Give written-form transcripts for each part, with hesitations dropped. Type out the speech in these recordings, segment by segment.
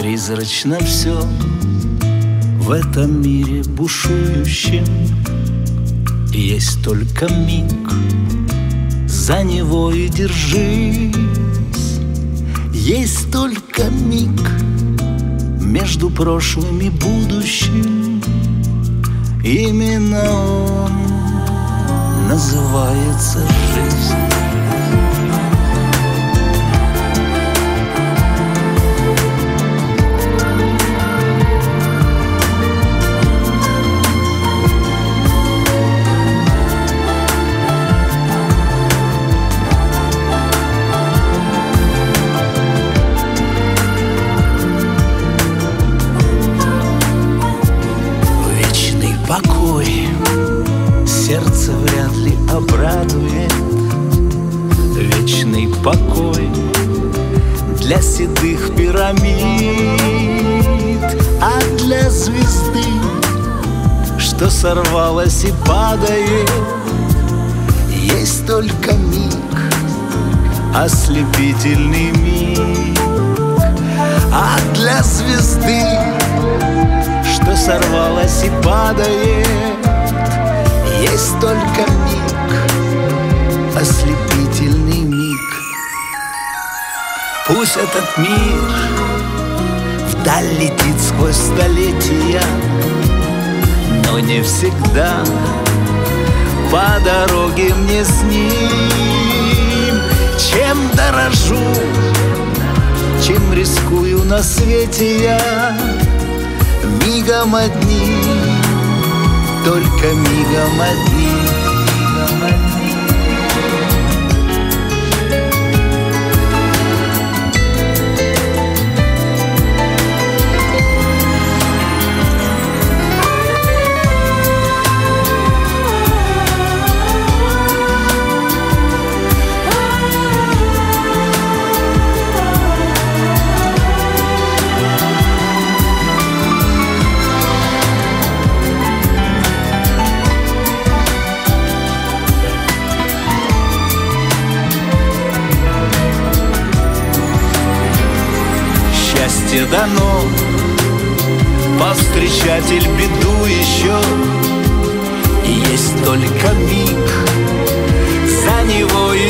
Призрачно все в этом мире бушующем. Есть только миг, за него и держись. Есть только миг между прошлым и будущим. Именно он называется жизнь. Покой сердце вряд ли обрадует. Вечный покой для седых пирамид. А для звезды, что сорвалась и падает, есть только миг, ослепительный миг. А для звезды, что сорвалась и падает, есть только миг, ослепительный миг. Пусть этот мир вдаль летит сквозь столетия, но не всегда по дороге мне с ним. Чем дорожу, чем рискую на свете я, мигом одним, только мигом одним. Счастье дано повстречатель беду еще, и есть только миг, за него и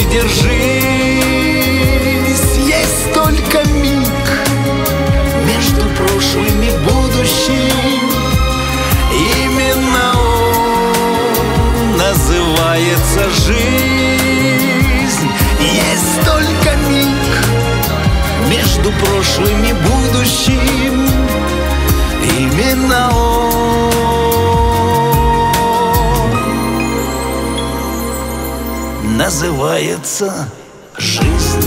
держись. Есть только миг между прошлым и будущим. Именно он называется жизнь. Есть только миг между прошлым и будущим. Именно он называется жизнь.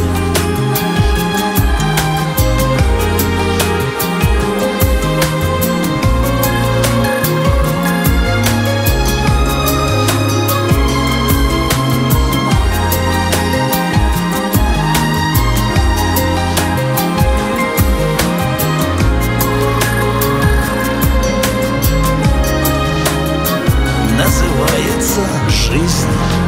Называется жизнь.